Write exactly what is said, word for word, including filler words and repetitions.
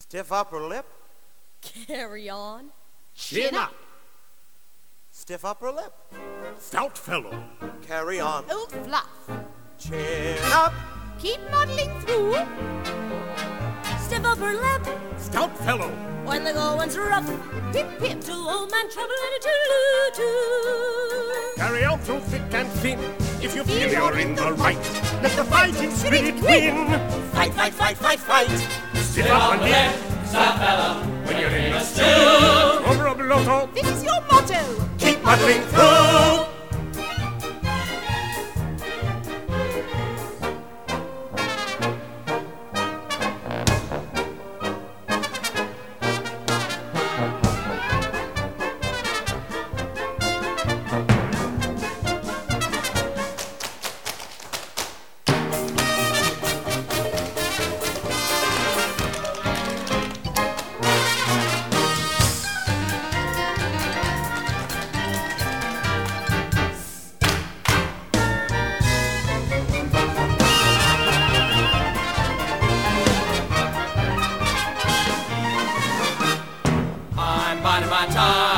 Stiff upper lip. Carry on. Chin up. Stiff upper lip. Stout fellow. Carry on. Old fluff. Chin up. Keep modeling through. Stiff upper lip. Stout fellow. When the going's rough. Pip pip to old man trouble and a toodaloo. Carry on through thick and thin. If you feel you're in the right, let the fighting spirit win. Fight, fight, fight, fight, fight. Sit up and lip, stout fellow, when you're in a stew. Over a blotto. This is your motto. Keep muddling through. I'm biding my time.